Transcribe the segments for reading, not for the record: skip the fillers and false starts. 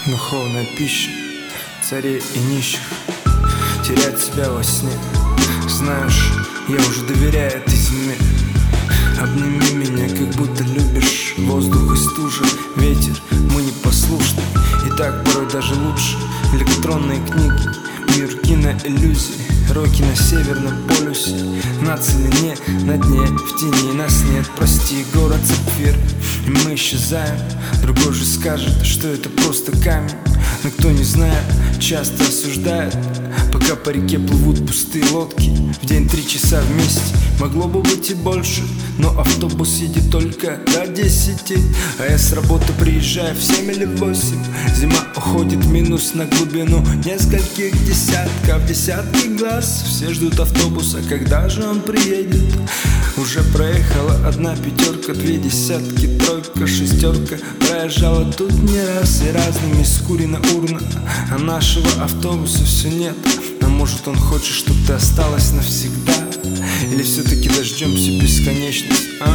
Духовная пища царей и нищих, терять себя во сне. Знаешь, я уже доверяю этой зиме. Обними меня, как будто любишь. Воздух и стужа, ветер, мы непослушны. И так порой даже лучше. Электронные книги, мир киноиллюзий, роки на Северном полюсе. На целине, на дне, в тени нас нет. Прости, город сапфир, и мы исчезаем. Другой же скажет, что это просто камень. Но кто не знает, часто осуждает. Пока по реке плывут пустые лодки. В день 3 часа вместе, могло бы быть и больше. Но автобус едет только до 10. А я с работы приезжаю в 7 или 8. Зима уходит в минус на глубину нескольких десятков, десятки глаз. Все ждут автобуса, когда же он приедет. Уже проехала 1 пятерка, 2 десятки, 3, 6. Проезжала тут не раз и разными скурена урна. А нашего автобуса все нет. А может он хочет, чтоб ты осталась навсегда? Или все-таки дождемся бесконечность, а?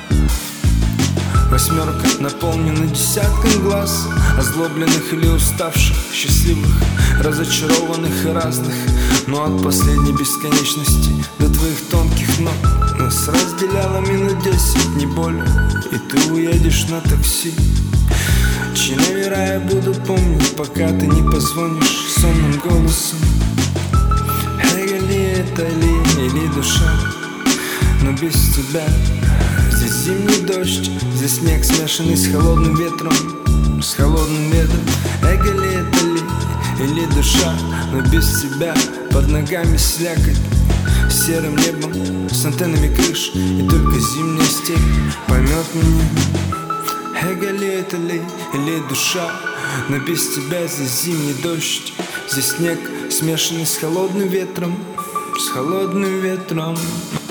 8 наполнена десятком глаз, озлобленных или уставших, счастливых, разочарованных и разных. Но от последней бесконечности до твоих тонких ног нас разделяло минут 10, не более. И ты уедешь на такси, чьи номера я буду помнить, пока ты не позвонишь сонным голосом. Эго ли это ли, или душа? Но без тебя здесь зимний дождь, здесь снег, смешанный с холодным ветром, с холодным ветром. Эго ли это ли, или душа? Но без тебя под ногами слякоть, серым небом, с антеннами крыш. И только зимняя степь поймет меня. Эго ли это ли, или душа? Но без тебя здесь зимний дождь, здесь снег, смешанный с холодным ветром, с холодным ветром.